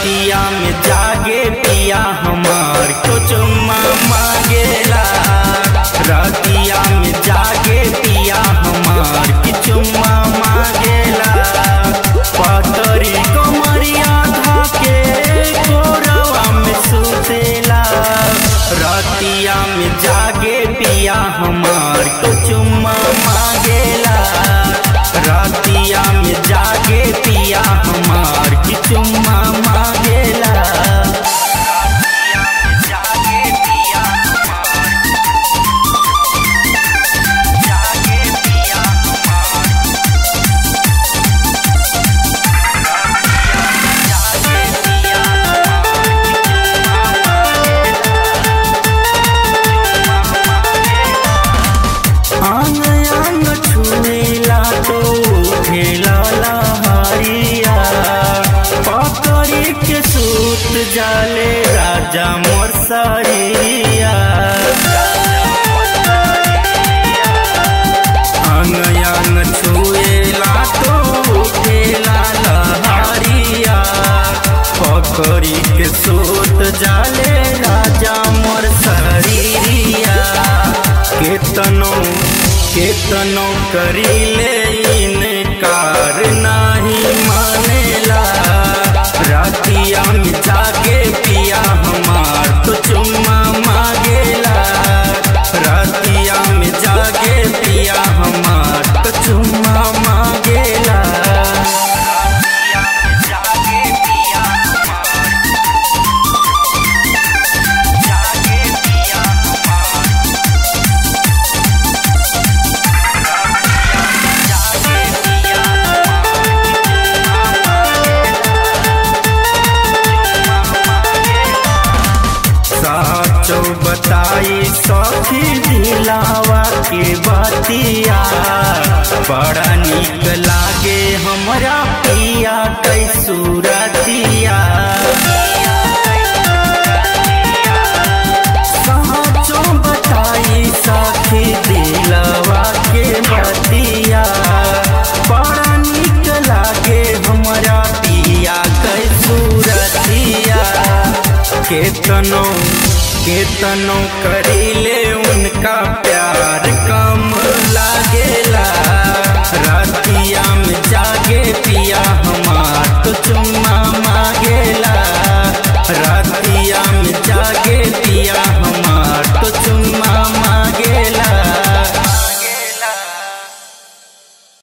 रतिया में जागे पिया हमार को चुम्मा मांगेला। रतिया में जागे पिया हमार की चुम्मा मांगेला। पतरी कमरिया धाके कोरवा में सुतेला। रतिया में जागे पिया हमार को चुम्मा मांगेला। रतिया में जागे पिया हमार की चुम्मा मांगेला। रतिया में जागे पिया हमार, जागे पिया हमार। रतिया में जागे पिया आंग आंग छुएला तो उठेला लहरिया। पकड़ी के सूत जाले राजा मोर सरिया। आंग आंग छुएला तो उठेला लहरिया। पकड़ी के सूत जाले राजा मोर सरिया। केतनो करीले इनकार नहीं मानेला। रतिया में जागे पिया हमार तो चुम्मा मांगेला। रतिया में जागे पिया हमार तो चुम्मा मांगेला। रतिया में जागे पिया हमार, जागे पिया हमार। साचो बताई सखी दिलावा के बतिया। बड़ा नीक लागे हमरा पिया कै सूरतिया। साचो बताई सखी दिलावा के बतिया। बड़ा नीक लागे हमरा पिया कै सूरतिया। केतनो करीले उनका प्यार